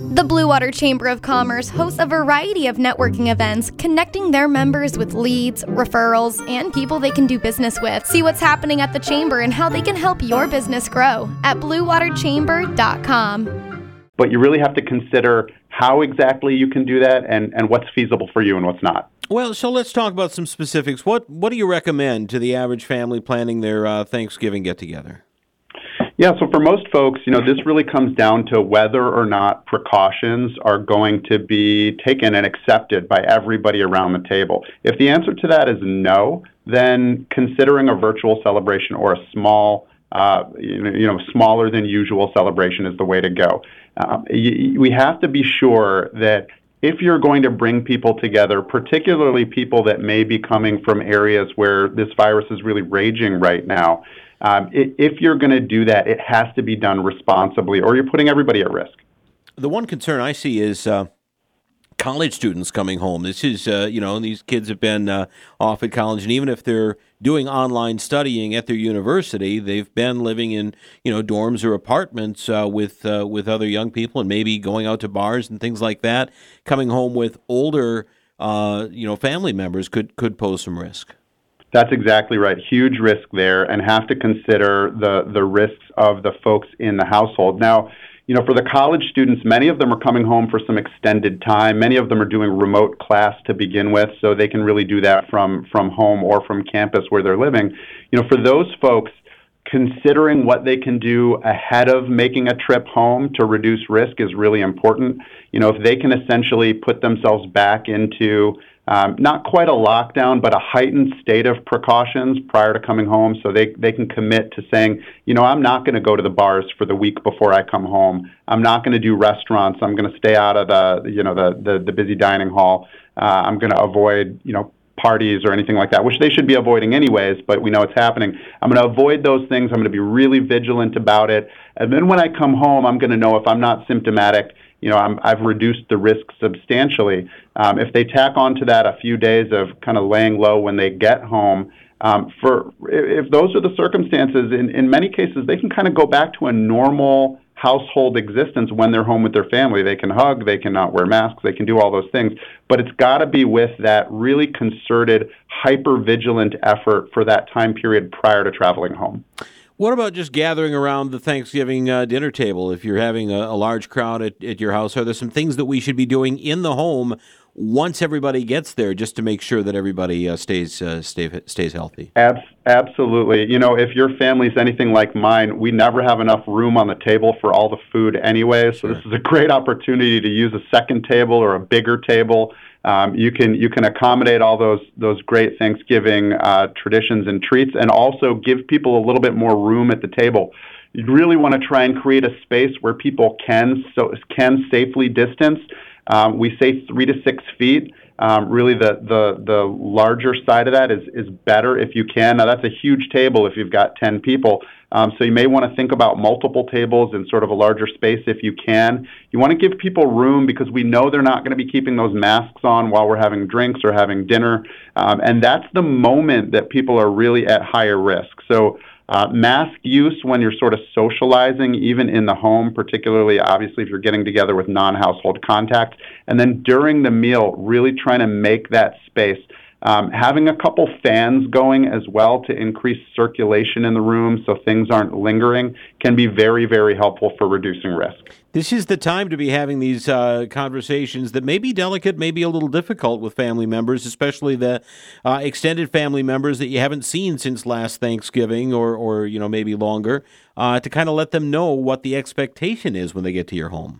The Blue Water Chamber of Commerce hosts a variety of networking events, connecting their members with leads, referrals, and people they can do business with. See what's happening at the Chamber and how they can help your business grow at bluewaterchamber.com. But you really have to consider how exactly you can do that and what's feasible for you and what's not. Well, so let's talk about some specifics. What do you recommend to the average family planning their Thanksgiving get-together? Yeah, so for most folks, this really comes down to whether or not precautions are going to be taken and accepted by everybody around the table. If the answer to that is no, then considering a virtual celebration or a small, smaller than usual celebration is the way to go. We have to be sure that if you're going to bring people together, particularly people that may be coming from areas where this virus is really raging right now, if you're going to do that, it has to be done responsibly, or you're putting everybody at risk. The one concern I see is college students coming home. This is, these kids have been off at college, and even if they're doing online studying at their university, they've been living in, dorms or apartments with other young people, and maybe going out to bars and things like that. Coming home with older, family members could pose some risk. That's exactly right. Huge risk there, and have to consider the risks of the folks in the household. Now, for the college students, many of them are coming home for some extended time. Many of them are doing remote class to begin with, so they can really do that from home or from campus where they're living. For those folks, considering what they can do ahead of making a trip home to reduce risk is really important. If they can essentially put themselves back into not quite a lockdown, but a heightened state of precautions prior to coming home, so they can commit to saying, I'm not going to go to the bars for the week before I come home. I'm not going to do restaurants. I'm going to stay out of the busy dining hall. I'm going to avoid, parties or anything like that, which they should be avoiding anyways, but we know it's happening. I'm going to avoid those things. I'm going to be really vigilant about it. And then when I come home, I'm going to know if I'm not symptomatic, I've reduced the risk substantially. If they tack onto that a few days of kind of laying low when they get home, if those are the circumstances, in many cases, they can kind of go back to a normal household existence when they're home with their family. They can hug, they can not wear masks, they can do all those things, but it's got to be with that really concerted, hyper-vigilant effort for that time period prior to traveling home. What about just gathering around the Thanksgiving dinner table? If you're having a large crowd at your house, are there some things that we should be doing in the home once everybody gets there, just to make sure that everybody stays healthy? Absolutely. If your family's anything like mine, we never have enough room on the table for all the food anyway. So This is a great opportunity to use a second table or a bigger table. You can accommodate all those great Thanksgiving traditions and treats, and also give people a little bit more room at the table. You really want to try and create a space where people can safely distance. We say 3 to 6 feet. Really, the larger side of that is better if you can. Now, that's a huge table if you've got 10 people. So you may want to think about multiple tables in sort of a larger space if you can. You want to give people room because we know they're not going to be keeping those masks on while we're having drinks or having dinner. And that's the moment that people are really at higher risk. So mask use when you're sort of socializing, even in the home, particularly obviously if you're getting together with non-household contacts. And then during the meal, really trying to make that space. Having a couple fans going as well to increase circulation in the room so things aren't lingering can be very, very helpful for reducing risk. This is the time to be having these conversations that may be delicate, may be a little difficult with family members, especially the extended family members that you haven't seen since last Thanksgiving or maybe longer, to kind of let them know what the expectation is when they get to your home.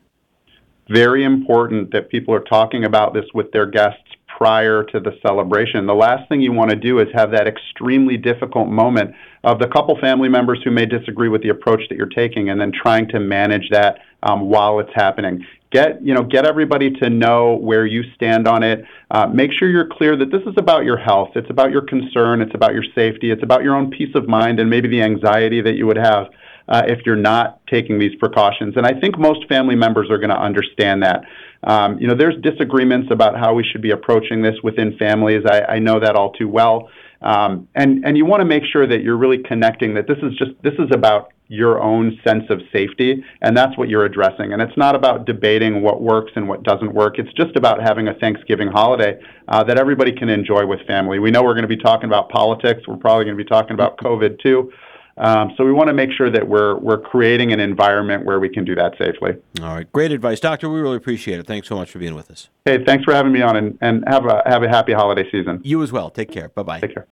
Very important that people are talking about this with their guests prior to the celebration. The last thing you want to do is have that extremely difficult moment of the couple family members who may disagree with the approach that you're taking, and then trying to manage that while it's happening. Get everybody to know where you stand on it. Make sure you're clear that this is about your health. It's about your concern. It's about your safety. It's about your own peace of mind and maybe the anxiety that you would have if you're not taking these precautions. And I think most family members are going to understand that. There's disagreements about how we should be approaching this within families. I know that all too well. And you want to make sure that you're really connecting that this is about your own sense of safety, and that's what you're addressing. And it's not about debating what works and what doesn't work. It's just about having a Thanksgiving holiday that everybody can enjoy with family. We know we're going to be talking about politics. We're probably going to be talking about COVID too. So we want to make sure that we're creating an environment where we can do that safely. All right. Great advice. Doctor, we really appreciate it. Thanks so much for being with us. Hey, thanks for having me on, and have a happy holiday season. You as well. Take care. Bye-bye. Take care.